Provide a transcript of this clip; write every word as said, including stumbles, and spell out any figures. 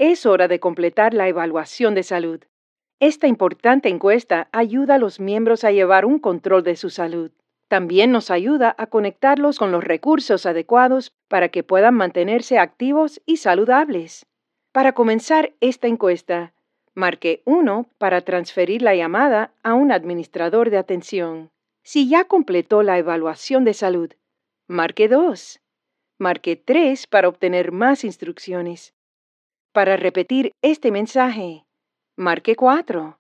Es hora de completar la evaluación de salud. Esta importante encuesta ayuda a los miembros a llevar un control de su salud. También nos ayuda a conectarlos con los recursos adecuados para que puedan mantenerse activos y saludables. Para comenzar esta encuesta, marque uno para transferir la llamada a un administrador de atención. Si ya completó la evaluación de salud, marque dos. Marque tres para obtener más instrucciones. Para repetir este mensaje, marque cuatro.